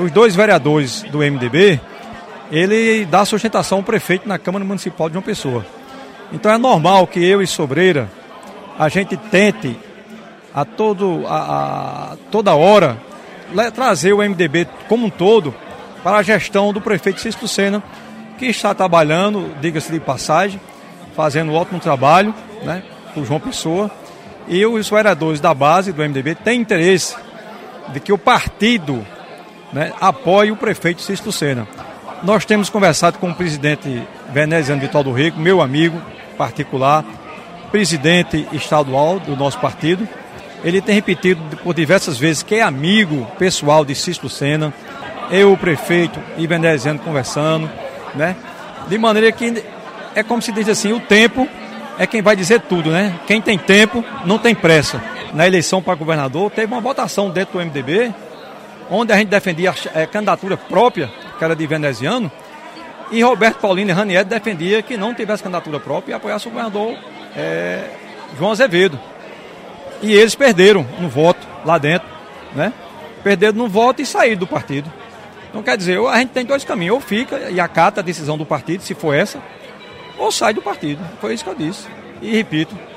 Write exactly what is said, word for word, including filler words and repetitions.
os dois vereadores do M D B, ele dá sustentação ao prefeito na Câmara Municipal de João Pessoa. Então é normal que eu e Sobreira, a gente tente a, todo, a, a toda hora trazer o M D B como um todo para a gestão do prefeito Cícero Lucena, que está trabalhando, diga-se de passagem, fazendo um ótimo trabalho, né, por João Pessoa. E os vereadores da base do M D B têm interesse de que o partido, né, apoie o prefeito Cícero Lucena. Nós temos conversado com o presidente veneziano Vital do Rego, meu amigo particular, presidente estadual do nosso partido. Ele tem repetido por diversas vezes que é amigo pessoal de Cícero Lucena, eu, o prefeito e veneziano conversando, né? De maneira que é como se diz assim, o tempo é quem vai dizer tudo, né? Quem tem tempo não tem pressa. Na eleição para governador, teve uma votação dentro do M D B, onde a gente defendia a candidatura própria, que era de veneziano, e Roberto Paulino e Ranieri defendia que não tivesse candidatura própria e apoiasse o governador é, João Azevedo. E eles perderam no voto lá dentro, né? Perderam no voto e saíram do partido. Então, quer dizer, a gente tem dois caminhos, ou fica e acata a decisão do partido, se for essa, ou sai do partido. Foi isso que eu disse. E repito,